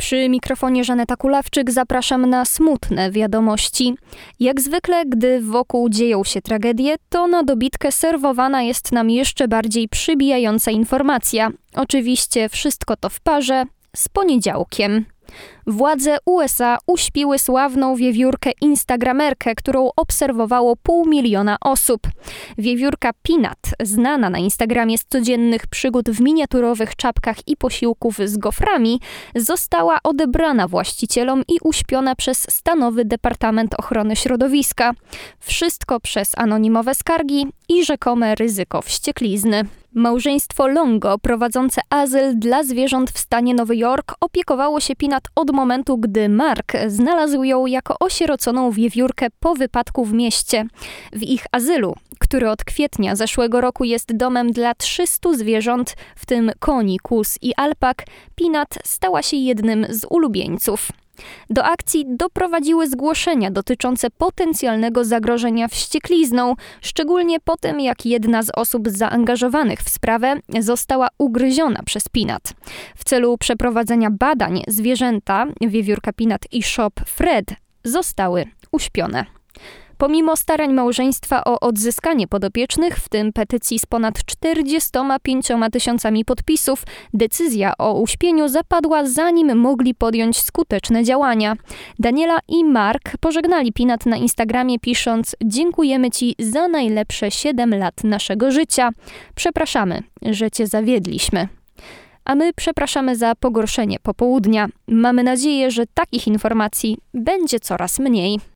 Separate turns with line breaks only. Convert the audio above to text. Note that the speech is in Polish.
Przy mikrofonie Żaneta Kulawczyk zapraszam na smutne wiadomości. Jak zwykle, gdy wokół dzieją się tragedie, to na dobitkę serwowana jest nam jeszcze bardziej przybijająca informacja. Oczywiście wszystko to w parze z poniedziałkiem. Władze USA uśpiły sławną wiewiórkę instagramerkę, którą obserwowało 500 000 osób. Wiewiórka Peanut, znana na Instagramie z codziennych przygód w miniaturowych czapkach i posiłków z goframi, została odebrana właścicielom i uśpiona przez Stanowy Departament Ochrony Środowiska. Wszystko przez anonimowe skargi i rzekome ryzyko wścieklizny. Małżeństwo Longo, prowadzące azyl dla zwierząt w stanie Nowy Jork, opiekowało się Peanut od momentu, gdy Mark znalazł ją jako osieroconą wiewiórkę po wypadku w mieście. W ich azylu, który od kwietnia zeszłego roku jest domem dla 300 zwierząt, w tym koni, kóz i alpak, Peanut stała się jednym z ulubieńców. Do akcji doprowadziły zgłoszenia dotyczące potencjalnego zagrożenia wścieklizną, szczególnie po tym, jak jedna z osób zaangażowanych w sprawę została ugryziona przez Peanut. W celu przeprowadzenia badań zwierzęta, wiewiórka Peanut i Shop Fred, zostały uśpione. Pomimo starań małżeństwa o odzyskanie podopiecznych, w tym petycji z ponad 45 000 podpisów, decyzja o uśpieniu zapadła, zanim mogli podjąć skuteczne działania. Daniela i Mark pożegnali Peanut na Instagramie, pisząc: „Dziękujemy Ci za najlepsze 7 lat naszego życia. Przepraszamy, że Cię zawiedliśmy”. A my przepraszamy za pogorszenie popołudnia. Mamy nadzieję, że takich informacji będzie coraz mniej.